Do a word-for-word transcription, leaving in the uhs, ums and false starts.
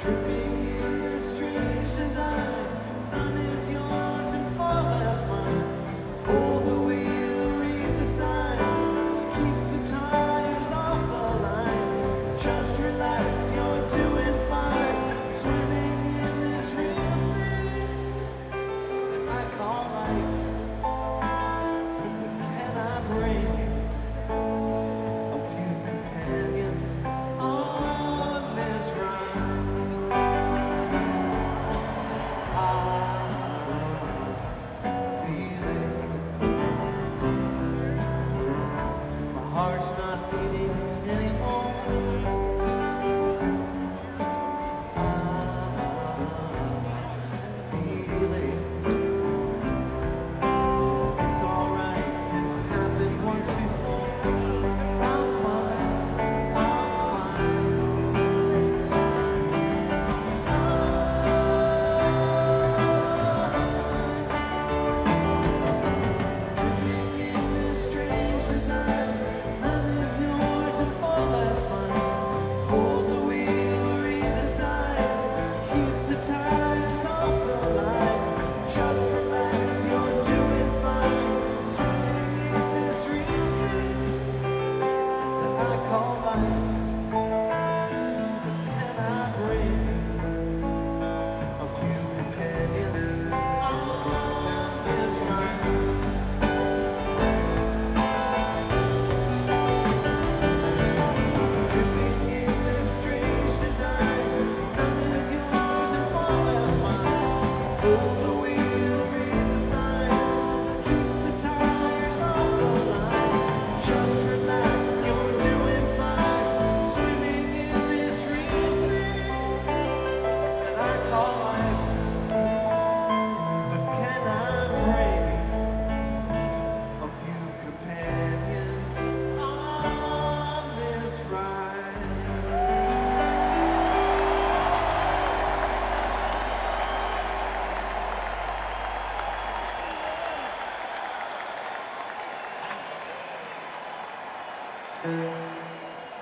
Dripping in this strange design, none is yours and far less mine. Hold the wheel, read the sign, keep the tires off the line. Just relax, you're doing fine. Swimming in this real thing that I call life. But can I bring a few companions on this ride? Heart's not beating anymore. I'm feeling it's alright. This happened once before. I'm fine. I'm fine. Dripping in this strange design. Thank you.